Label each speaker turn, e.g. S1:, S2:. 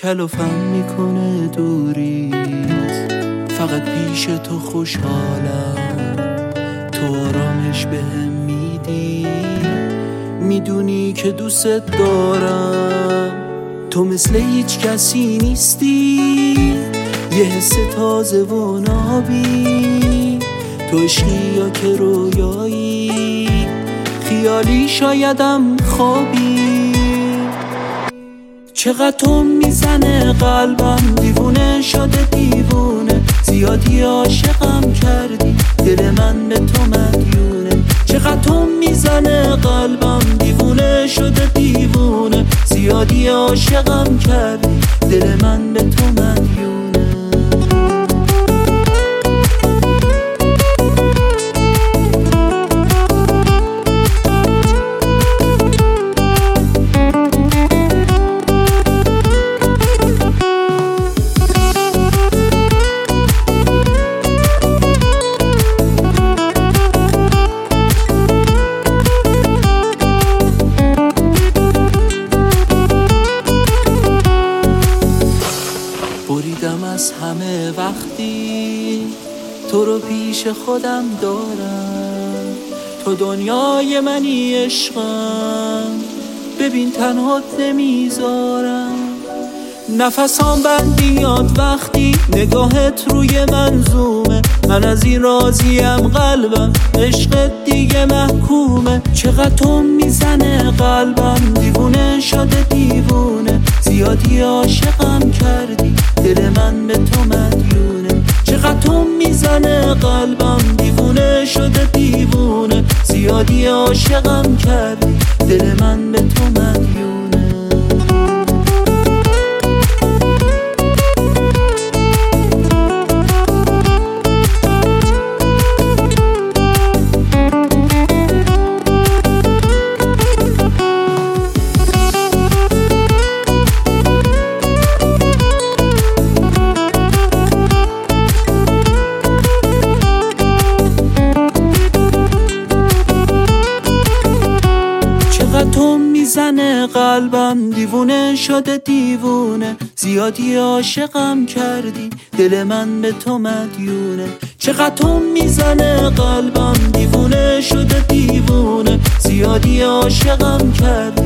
S1: کلوفم میکنه دوریت، فقط پیش تو خوشحالم، تو آرامش بهم میدی، میدونی که دوست دارم، تو مثل هیچ کسی نیستی، یه حس تازه و نابی، تو عشقی یا که رویایی، خیالی شایدم خوابی. چقدر تو میزنه قلبم، دیوونه شده دیوونه، زیادی عاشقم کردی، دل من به تو مدیونه. چقدر تو میزنه قلبم، دیوونه شده دیوونه، زیادی عاشقم کردی، دل من به تو مدیونه. بریدم از همه وقتی تو رو پیش خودم دارم، تو دنیای منی عشقم، ببین تنهات نمیذارم. نفسام بند میاد وقتی نگاهت روی من زومه، من از این راضیم قلبم، عشقت دیگه محکومه. چقدر تو میزنه قلبم، دیوونه شده دیوونه، زیادی عاشقم کردی، دل من به تو مدیونه. چقدر تو میزنه قلبم، دیوونه شده دیوونه، زیادی عاشقم کردی، دل من به تو مدیونه. تو میزنه قلبم، دیوونه شده دیوونه، زیادی عاشقم کردی، دل من به تو مدیونه. چقدر تو میزنه قلبم، دیوونه شده دیوونه، زیادی عاشقم کردی،